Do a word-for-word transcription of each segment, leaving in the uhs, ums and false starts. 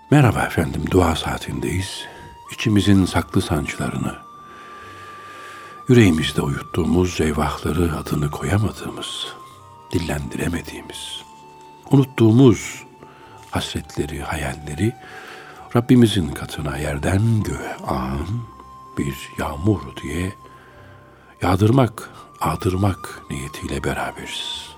Merhaba efendim, dua saatindeyiz. İçimizin saklı sancılarını, yüreğimizde uyuttuğumuz eyvahları adını koyamadığımız, dillendiremediğimiz, unuttuğumuz hasretleri, hayalleri Rabbimizin katına yerden göğe ağan bir yağmur diye yağdırmak, ağdırmak niyetiyle beraberiz.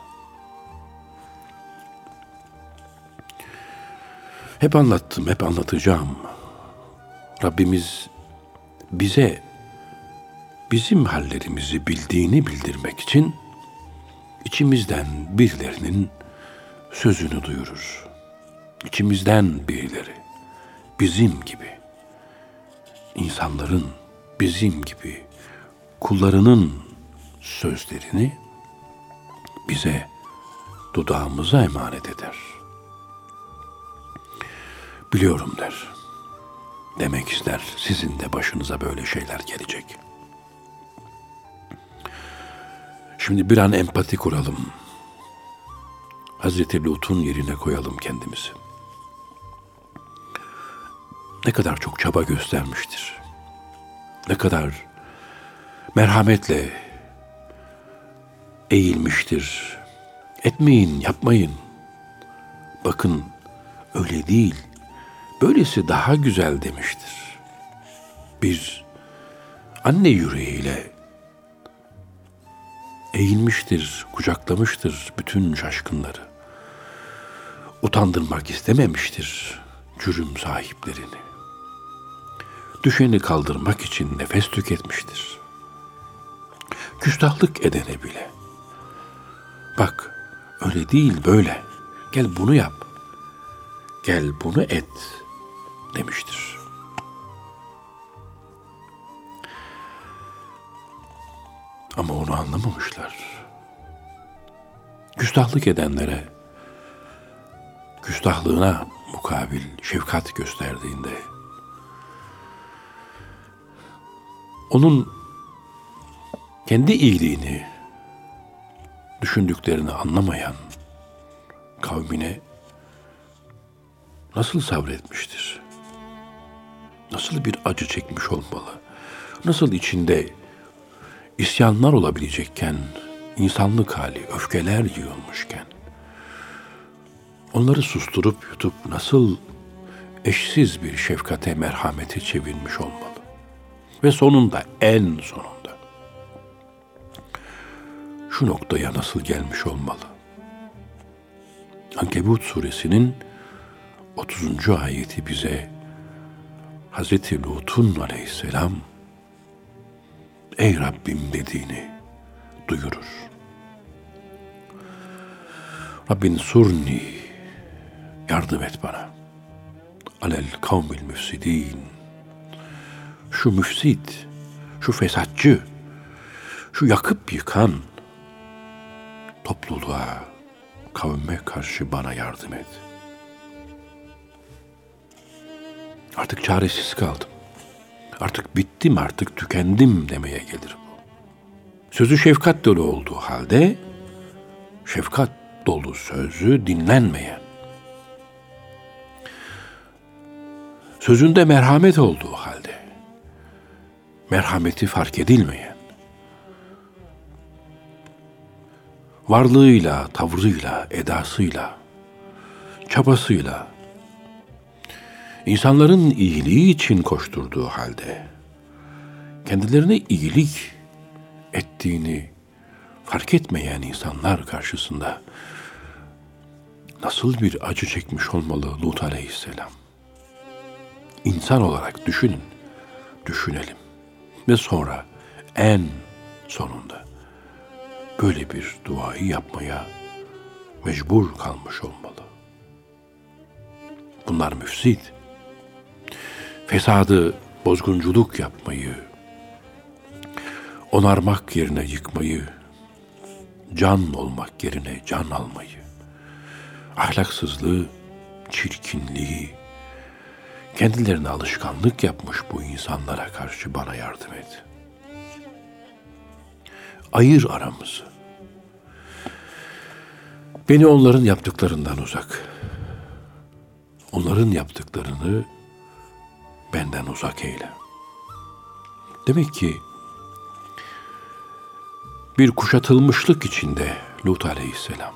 Hep anlattım, hep anlatacağım. Rabbimiz bize bizim hallerimizi bildiğini bildirmek için içimizden birilerinin sözünü duyurur. İçimizden birileri, bizim gibi, insanların bizim gibi kullarının sözlerini bize dudağımıza emanet eder. Biliyorum der. Demek ister, sizin de başınıza böyle şeyler gelecek. Şimdi bir an empati kuralım. Hazreti Lut'un yerine koyalım kendimizi. Ne kadar çok çaba göstermiştir. Ne kadar merhametle eğilmiştir. Etmeyin, yapmayın. Bakın, öyle değil. Böylesi daha güzel demiştir. Bir anne yüreğiyle eğilmiştir, kucaklamıştır bütün şaşkınları. Utandırmak istememiştir cürüm sahiplerini. Düşeni kaldırmak için nefes tüketmiştir. Küstahlık edene bile. Bak, öyle değil böyle. Gel bunu yap. Gel bunu et demiştir. Ama onu anlamamışlar. Küstahlık edenlere küstahlığına mukabil şefkat gösterdiğinde onun kendi iyiliğini düşündüklerini anlamayan kavmine nasıl sabretmiştir? Nasıl bir acı çekmiş olmalı? Nasıl içinde isyanlar olabilecekken, insanlık hali, öfkeler yığılmışken, onları susturup yutup nasıl eşsiz bir şefkate, merhamete çevirmiş olmalı? Ve sonunda, en sonunda şu noktaya nasıl gelmiş olmalı? Ankebut suresinin otuzuncu ayeti bize Hazreti Lut'un aleyhisselam ey Rabbim dediğini duyurur. Rabbin surni, yardım et bana. Alel kavmil müfsidin. Şu müfsit, şu fesatçı, şu yakıp yıkan topluluğa, kavme karşı bana yardım et. Artık çaresiz kaldım. Artık bittim, artık tükendim demeye gelir bu. Sözü şefkat dolu olduğu halde, şefkat dolu sözü dinlenmeyen, sözünde merhamet olduğu halde, merhameti fark edilmeyen, varlığıyla, tavrıyla, edasıyla, çabasıyla, İnsanların iyiliği için koşturduğu halde, kendilerine iyilik ettiğini fark etmeyen insanlar karşısında nasıl bir acı çekmiş olmalı Lut aleyhisselam? İnsan olarak düşünün, düşünelim ve sonra en sonunda böyle bir duayı yapmaya mecbur kalmış olmalı. Bunlar müfsit. Fesadı, bozgunculuk yapmayı, onarmak yerine yıkmayı, can olmak yerine can almayı, ahlaksızlığı, çirkinliği, kendilerine alışkanlık yapmış bu insanlara karşı bana yardım et. Ayır aramızı. Beni onların yaptıklarından uzak, onların yaptıklarını benden uzak eyle. Demek ki bir kuşatılmışlık içinde Lut aleyhisselam.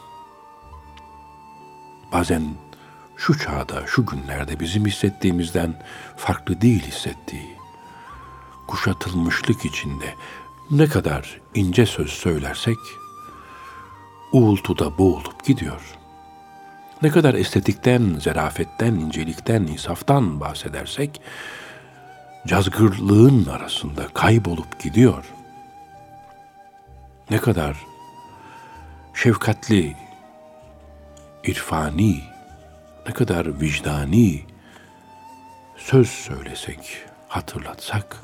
Bazen şu çağda, şu günlerde bizim hissettiğimizden farklı değil hissettiği. Kuşatılmışlık içinde ne kadar ince söz söylersek uğultuda boğulup gidiyor. Ne kadar estetikten, zarafetten, incelikten, insaftan bahsedersek cazgırlığın arasında kaybolup gidiyor. Ne kadar şefkatli, irfani, ne kadar vicdani söz söylesek, hatırlatsak,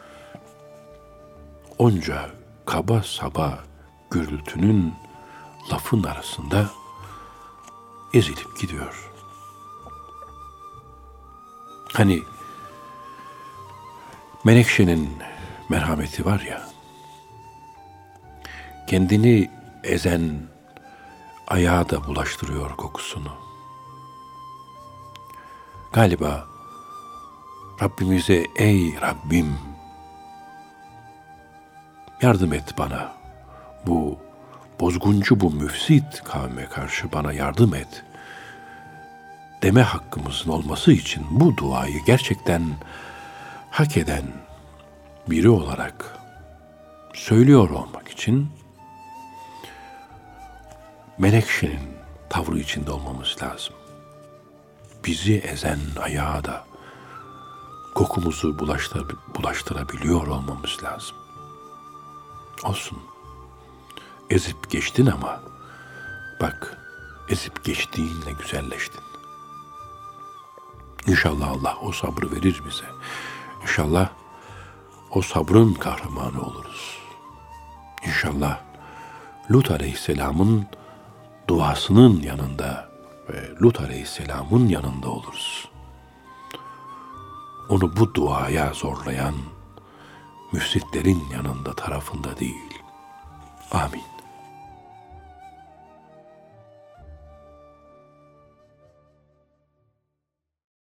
onca kaba saba gürültünün lafın arasında ezilip gidiyor. Hani Menekşe'nin merhameti var ya, kendini ezen ayağa da bulaştırıyor kokusunu. Galiba Rabbimize ey Rabbim yardım et bana, bu bozguncu, bu müfsit kavme karşı bana yardım et deme hakkımızın olması için bu duayı gerçekten hak eden biri olarak söylüyor olmak için Menekşe'nin tavrı içinde olmamız lazım. Bizi ezen ayağa da kokumuzu bulaştır, bulaştırabiliyor olmamız lazım. Olsun. Ezip geçtin ama bak, ezip geçtiğinle güzelleştin. İnşallah Allah o sabrı verir bize. İnşallah o sabrın kahramanı oluruz. İnşallah Lut Aleyhisselam'ın duasının yanında ve Lut Aleyhisselam'ın yanında oluruz. Onu bu duaya zorlayan müfsitlerin yanında, tarafında değil. Amin.